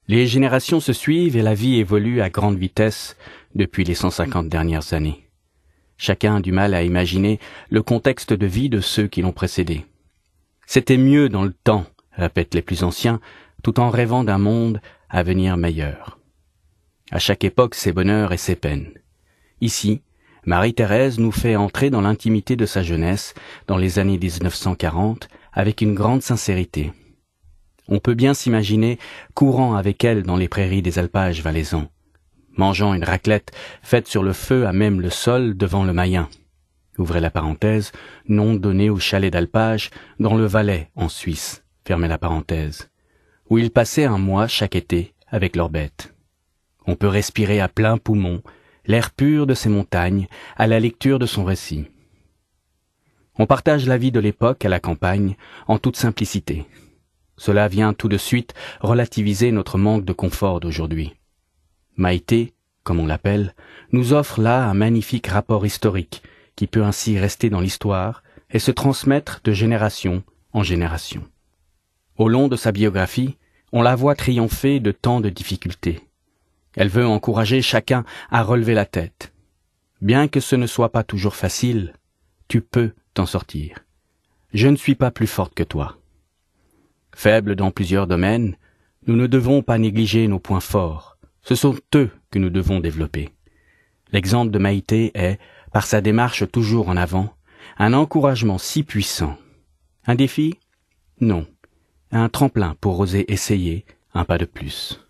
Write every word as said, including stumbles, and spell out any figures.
Les générations se suivent et la vie évolue à grande vitesse depuis les cent cinquante dernières années. Chacun a du mal à imaginer le contexte de vie de ceux qui l'ont précédé. C'était mieux dans le temps, répètent les plus anciens, tout en rêvant d'un monde à venir meilleur. À chaque époque, ses bonheurs et ses peines. Ici, Marie-Thérèse nous fait entrer dans l'intimité de sa jeunesse, dans les années dix-neuf cent quarante, avec une grande sincérité. On peut bien s'imaginer courant avec elle dans les prairies des alpages valaisans, mangeant une raclette faite sur le feu à même le sol devant le Mayen. Ouvrez la parenthèse, nom donné au chalet d'alpage dans le Valais, en Suisse, fermez la parenthèse, où ils passaient un mois chaque été avec leurs bêtes. On peut respirer à plein poumon l'air pur de ces montagnes à la lecture de son récit. On partage la vie de l'époque à la campagne en toute simplicité. Cela vient tout de suite relativiser notre manque de confort d'aujourd'hui. Maïté, comme on l'appelle, nous offre là un magnifique rapport historique qui peut ainsi rester dans l'histoire et se transmettre de génération en génération. Au long de sa biographie, on la voit triompher de tant de difficultés. Elle veut encourager chacun à relever la tête. Bien que ce ne soit pas toujours facile, tu peux t'en sortir. Je ne suis pas plus forte que toi. Faibles dans plusieurs domaines, nous ne devons pas négliger nos points forts. Ce sont eux que nous devons développer. L'exemple de Maïté est, par sa démarche toujours en avant, un encouragement si puissant. Un défi ? Non. Un tremplin pour oser essayer un pas de plus.